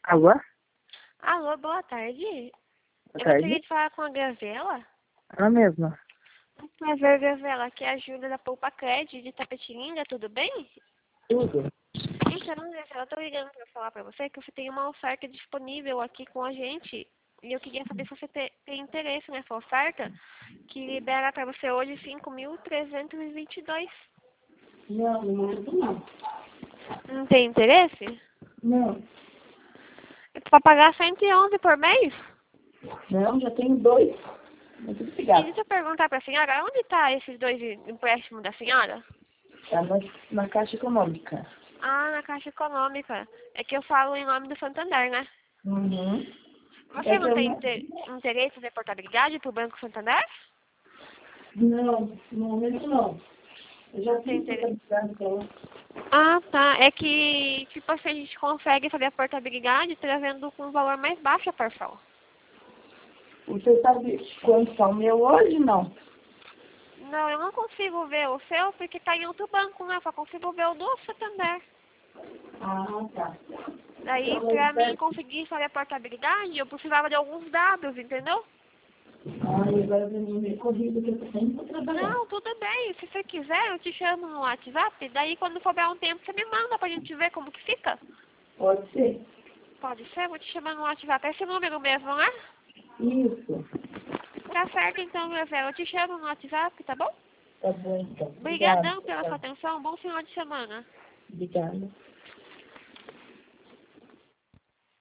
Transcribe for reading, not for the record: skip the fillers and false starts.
Alô? Alô, boa tarde. Boa Eu tarde. gostaria de falar com a Gravela. Ela mesma. Prazer, Gravela. Aqui é a Júlia da Poupa Cred de Tapetininga, tudo bem? Tudo. Então, Gravela, eu tô ligando para falar para você que você tem uma oferta disponível aqui com a gente. E eu queria saber se você tem interesse nessa oferta, que libera para você hoje 5.322. Não, não. Não tem interesse? Não, É para pagar 111 por mês? não, já tenho dois. Muito E obrigada. deixa eu perguntar para a senhora, onde está esses dois empréstimos da senhora? Tá na Caixa Econômica. Ah, na Caixa Econômica. É que eu falo em nome do Santander, né? Uhum. Você É que não eu tem não... interesse em fazer portabilidade para o Banco Santander? Não, no momento não. Eu já Não tem fiz interesse. contabilidade com ela. Ah, tá. É que, tipo assim, a gente consegue fazer a portabilidade trazendo com um valor mais baixo a parcela. Você sabe quanto está o meu hoje? Não. Não, eu não consigo ver o seu porque tá em outro banco, né? Eu só consigo ver o do Santander. Ah, tá. Daí, Então, pra mim conseguir fazer a portabilidade, eu precisava de alguns dados, entendeu? agora eu vou meio corrido que eu tô sempre pra trabalhar. Não, tudo bem. Se você quiser, eu te chamo no WhatsApp. Daí, quando souber um tempo, você me manda pra gente ver como que fica. Pode ser? Pode ser? Vou te chamar no WhatsApp. É esse número mesmo, né? Isso. Tá certo, então, meu velho. Eu te chamo no WhatsApp, tá bom? Tá bom, então. Obrigada. Obrigadão pela sua atenção. Bom final de semana. Obrigada.